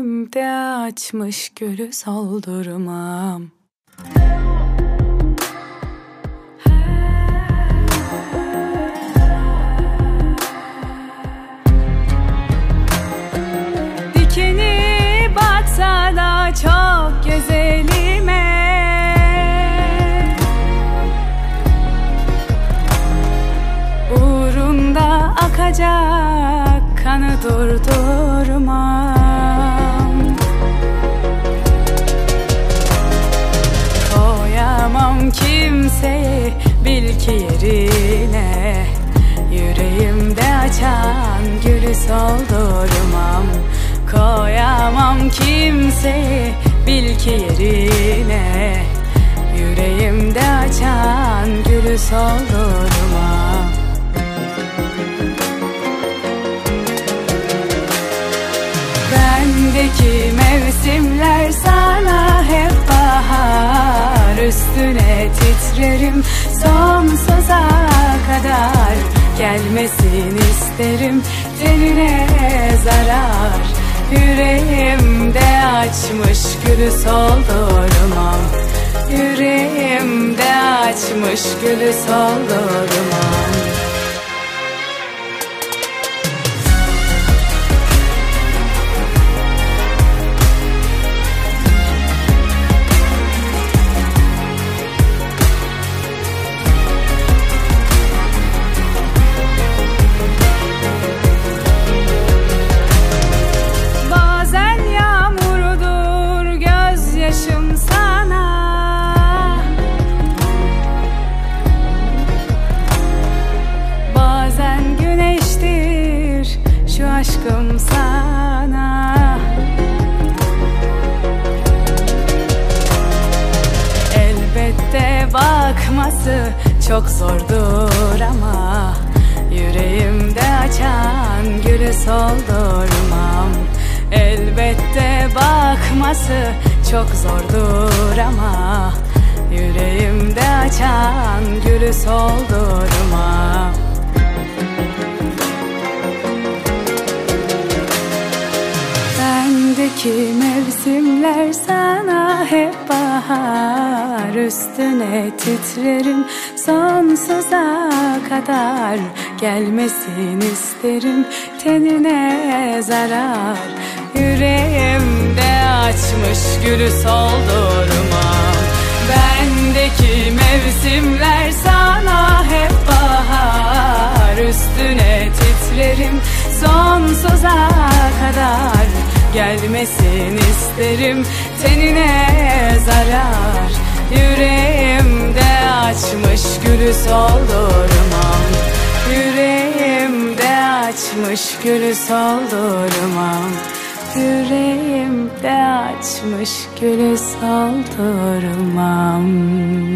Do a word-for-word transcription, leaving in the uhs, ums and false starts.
Yüreğimde açmış gülü soldurmam. Dikeni batsa da çok güzelime, uğrunda akacak kanı durdurmam. Koyamam kimseyi bil ki yerine, yüreğimde açan gülü soldurmam. Koyamam kimseyi bil ki yerine, yüreğimde açan gülü soldurmam. Bendeki mevsimler sana hep bahar, üstüne titrerim sonsuza kadar. Gelmesin isterim tenine zarar, yüreğimde açmış gülü soldurmam. Yüreğimde açmış gülü soldurmam. Aşkım sana elbette bakması çok zordur ama, yüreğimde açan gülü soldurmam. Elbette bakması çok zordur ama, yüreğimde açan gülü soldurmam. Bendeki mevsimler sana hep bahar, üstüne titrerim sonsuza kadar. Gelmesin isterim tenine zarar, yüreğimde açmış gülü soldurmam. Bendeki mevsimler sana hep bahar, üstüne titrerim sonsuza kadar. Gelmesin isterim tenine zarar, yüreğimde açmış gülü soldurmam. Yüreğimde açmış gülü soldurmam. Yüreğimde açmış gülü soldurmam.